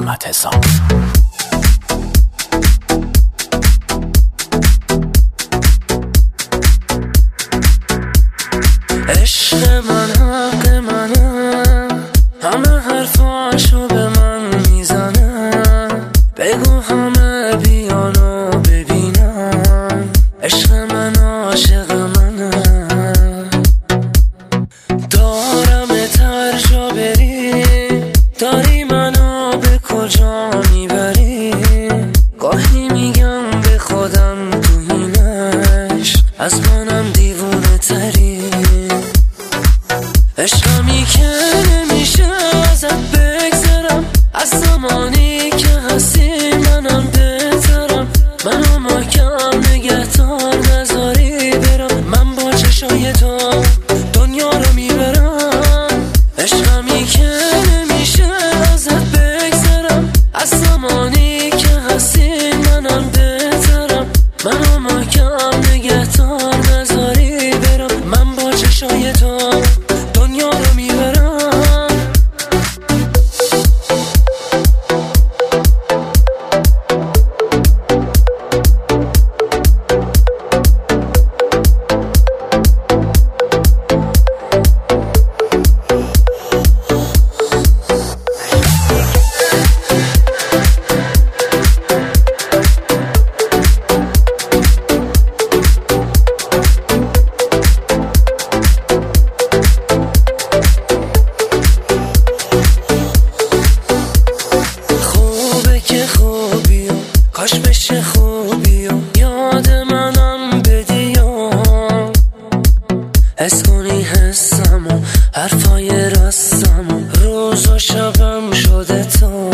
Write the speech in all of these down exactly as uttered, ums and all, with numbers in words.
محمد حسام. عشق من حق منه، همه حرفاشو به من میزنه، بگو همه بیانو ببینم، عشق من عاشق منه، دارم ترجا بری، داری منو به کجا میبری، گاهی میگم به خودم تو اینش از منم دیوونه تری، عشقمی که نمیشه ازت بگذرم، از زمانی که هستی منم بهترم، منو محکم نگهدار نذاری برم، من با چشای تو دنیا رو میبرم، عشقمی که نمیشه ازت بگذرم، از زمانی که هستی منم بهترم، منو محکم نگهدار نذاری برم، من با چشای تو دنیا رو میبرم. کاش بشه خوبی و یاد منم بدی و حس کنی حسم و حرفای راستم و روز و شبم شده تو،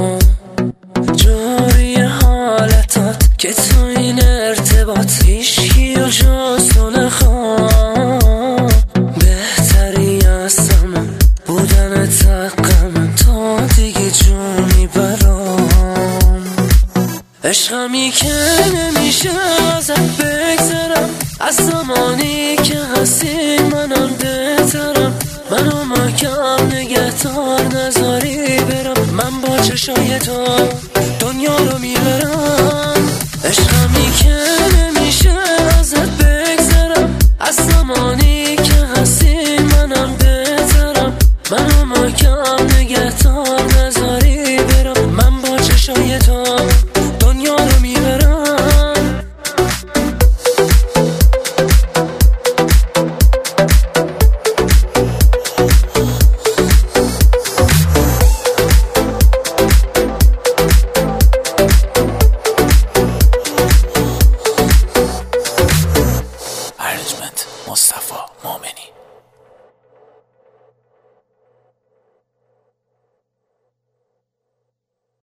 جوری حالتات که تو این ارتباط هیچکی و جز تو نخواه، بهتری هستم بودن تقم تا دیگه جونی برام، عشقمی که نمیشه ازت بگذرم، از زمانی که هستی منم بهترم، منو محکم نگهدار نذاری برم، من با چشای تو دنیا رو میبرم، عشقمی که نمیشه ازت بگذرم، از زمانی